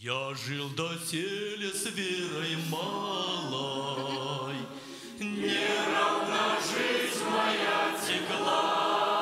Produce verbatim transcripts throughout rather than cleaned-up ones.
Я жил доселе с верой малой, неравна жизнь моя текла.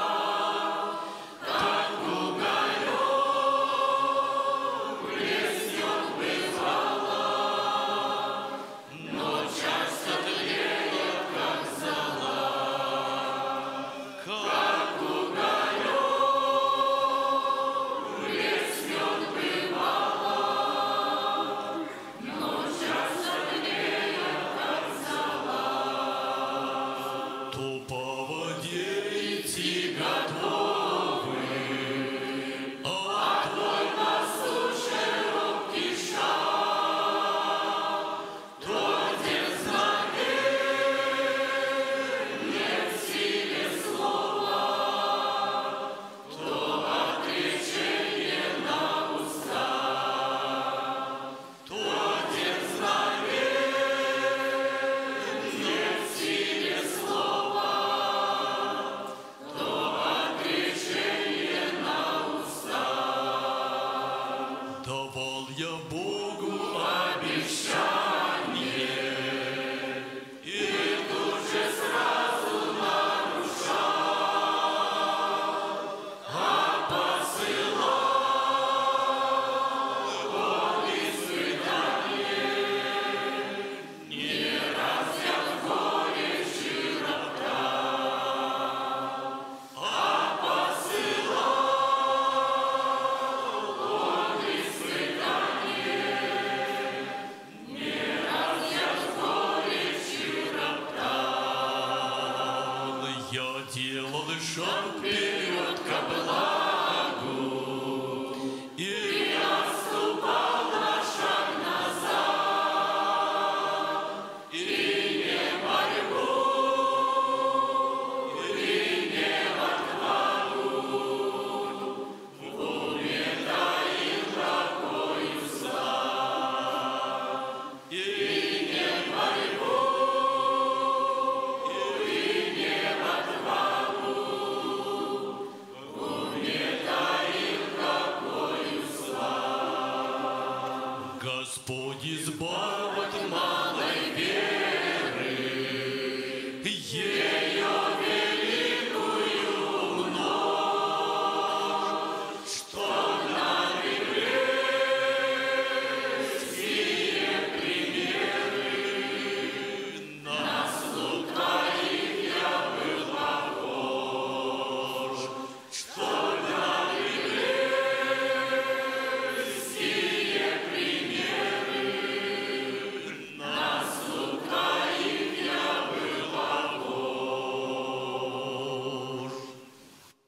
Давал я Богу обещание и тут же сразу нарушал, а посылал он испытание, не раз я в горечи роптал, а посылал делал шаг вперед ко благу и отступал на шаг назад, и не борьбу, и не отвагу в уме таил такой устав, и не борьбу. Господь избавил.